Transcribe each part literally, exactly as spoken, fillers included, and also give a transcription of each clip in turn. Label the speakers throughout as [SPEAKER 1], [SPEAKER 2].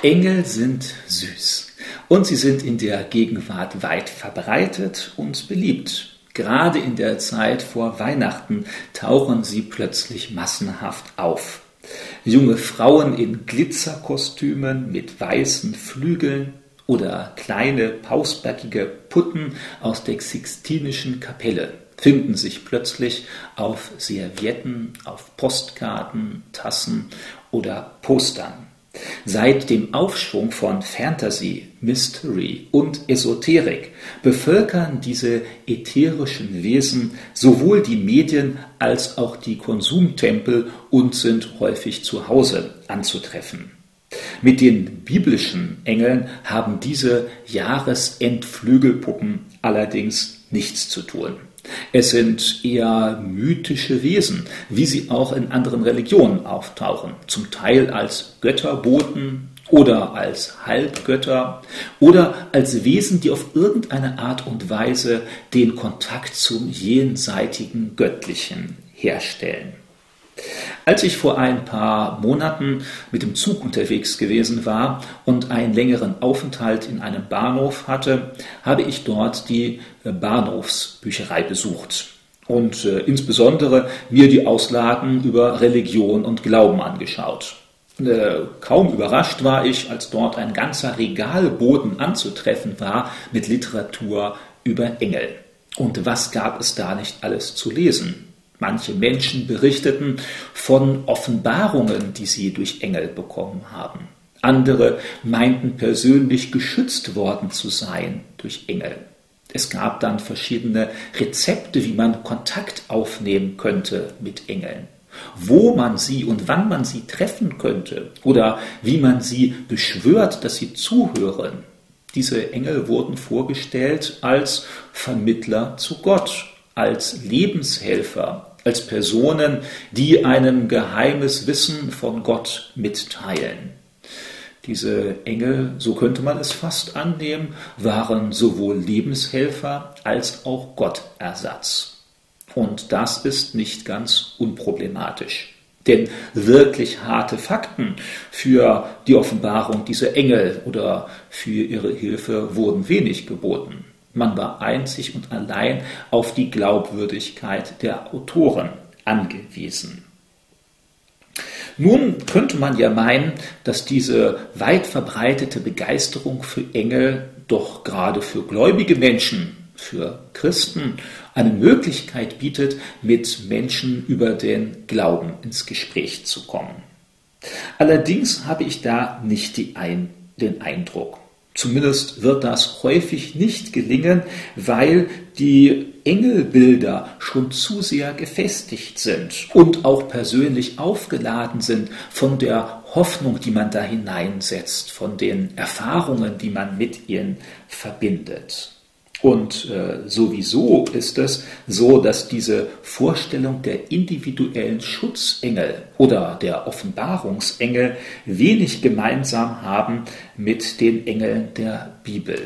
[SPEAKER 1] Engel sind süß und sie sind in der Gegenwart weit verbreitet und beliebt. Gerade in der Zeit vor Weihnachten tauchen sie plötzlich massenhaft auf. Junge Frauen in Glitzerkostümen mit weißen Flügeln oder kleine pausbäckige Putten aus der Sixtinischen Kapelle finden sich plötzlich auf Servietten, auf Postkarten, Tassen oder Postern. Seit dem Aufschwung von Fantasy, Mystery und Esoterik bevölkern diese ätherischen Wesen sowohl die Medien als auch die Konsumtempel und sind häufig zu Hause anzutreffen. Mit den biblischen Engeln haben diese Jahresendflügelpuppen allerdings nichts zu tun. Es sind eher mythische Wesen, wie sie auch in anderen Religionen auftauchen, zum Teil als Götterboten oder als Halbgötter oder als Wesen, die auf irgendeine Art und Weise den Kontakt zum jenseitigen Göttlichen herstellen. Als ich vor ein paar Monaten mit dem Zug unterwegs gewesen war und einen längeren Aufenthalt in einem Bahnhof hatte, habe ich dort die Bahnhofsbücherei besucht und äh, insbesondere mir die Auslagen über Religion und Glauben angeschaut. Äh, kaum überrascht war ich, als dort ein ganzer Regalboden anzutreffen war mit Literatur über Engel. Und was gab es da nicht alles zu lesen? Manche Menschen berichteten von Offenbarungen, die sie durch Engel bekommen haben. Andere meinten persönlich geschützt worden zu sein durch Engel. Es gab dann verschiedene Rezepte, wie man Kontakt aufnehmen könnte mit Engeln, wo man sie und wann man sie treffen könnte oder wie man sie beschwört, dass sie zuhören. Diese Engel wurden vorgestellt als Vermittler zu Gott, als Lebenshelfer, als Personen, die einem geheimes Wissen von Gott mitteilen. Diese Engel, so könnte man es fast annehmen, waren sowohl Lebenshelfer als auch Gottersatz. Und das ist nicht ganz unproblematisch. Denn wirklich harte Fakten für die Offenbarung dieser Engel oder für ihre Hilfe wurden wenig geboten. Man war einzig und allein auf die Glaubwürdigkeit der Autoren angewiesen. Nun könnte man ja meinen, dass diese weit verbreitete Begeisterung für Engel doch gerade für gläubige Menschen, für Christen, eine Möglichkeit bietet, mit Menschen über den Glauben ins Gespräch zu kommen. Allerdings habe ich da nicht die Ein- den Eindruck. Zumindest wird das häufig nicht gelingen, weil die Engelbilder schon zu sehr gefestigt sind und auch persönlich aufgeladen sind von der Hoffnung, die man da hineinsetzt, von den Erfahrungen, die man mit ihnen verbindet. Und äh, sowieso ist es so, dass diese Vorstellung der individuellen Schutzengel oder der Offenbarungsengel wenig gemeinsam haben mit den Engeln der Bibel.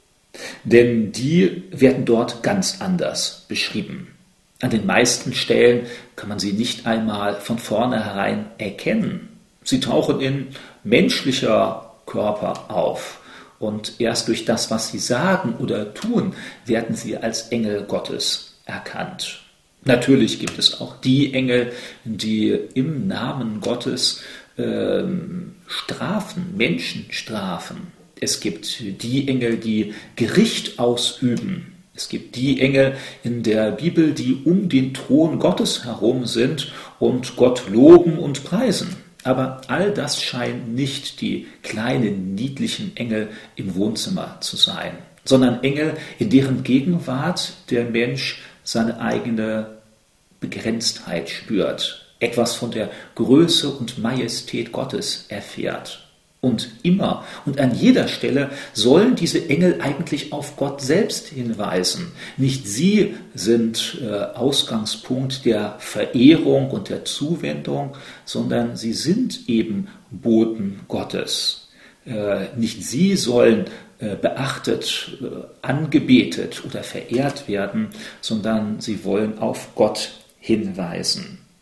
[SPEAKER 1] Denn die werden dort ganz anders beschrieben. An den meisten Stellen kann man sie nicht einmal von vornherein erkennen. Sie tauchen in menschlicher Körper auf. Und erst durch das, was sie sagen oder tun, werden sie als Engel Gottes erkannt. Natürlich gibt es auch die Engel, die im Namen Gottes ähm, strafen, Menschen strafen. Es gibt die Engel, die Gericht ausüben. Es gibt die Engel in der Bibel, die um den Thron Gottes herum sind und Gott loben und preisen. Aber all das scheinen nicht die kleinen, niedlichen Engel im Wohnzimmer zu sein, sondern Engel, in deren Gegenwart der Mensch seine eigene Begrenztheit spürt, etwas von der Größe und Majestät Gottes erfährt. Und immer und an jeder Stelle sollen diese Engel eigentlich auf Gott selbst hinweisen. Nicht sie sind äh, Ausgangspunkt der Verehrung und der Zuwendung, sondern sie sind eben Boten Gottes. Äh, nicht sie sollen äh, beachtet, äh, angebetet oder verehrt werden, sondern sie wollen auf Gott hinweisen.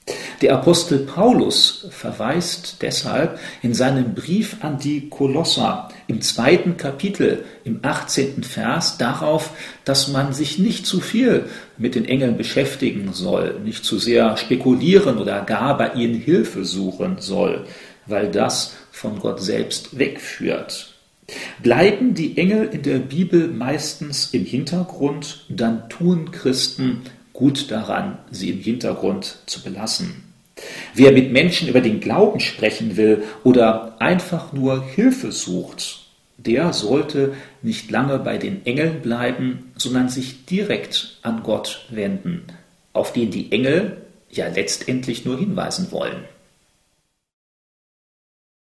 [SPEAKER 1] Der Apostel Paulus verweist deshalb in seinem Brief an die Kolosser im zweiten Kapitel, im achtzehnten Vers darauf, dass man sich nicht zu viel mit den Engeln beschäftigen soll, nicht zu sehr spekulieren oder gar bei ihnen Hilfe suchen soll, weil das von Gott selbst wegführt. Bleiben die Engel in der Bibel meistens im Hintergrund, dann tun Christen gut daran, sie im Hintergrund zu belassen. Wer mit Menschen über den Glauben sprechen will oder einfach nur Hilfe sucht, der sollte nicht lange bei den Engeln bleiben, sondern sich direkt an Gott wenden, auf den die Engel ja letztendlich nur hinweisen wollen.